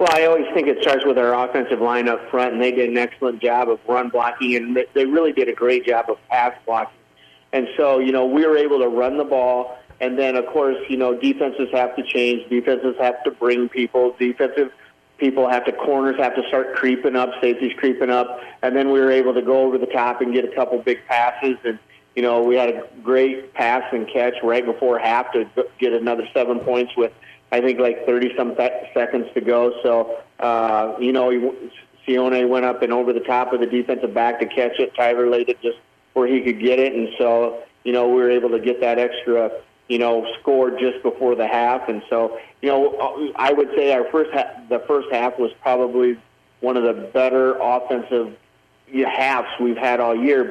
Well, I always think it starts with our offensive line up front, and they did an excellent job of run blocking, and they really did a great job of pass blocking. And so, we were able to run the ball, and then, of course, defenses have to change. Defenses have to bring people. Defensive people corners have to start creeping up, safeties creeping up, and then we were able to go over the top and get a couple big passes, and we had a great pass and catch right before half to get another 7 points with, I think, like 30-some seconds to go. So, Sione went up and over the top of the defensive back to catch it. Tyler laid it just where he could get it. And so, we were able to get that extra, score just before the half. And so, I would say the first half was probably one of the better offensive halves we've had all year.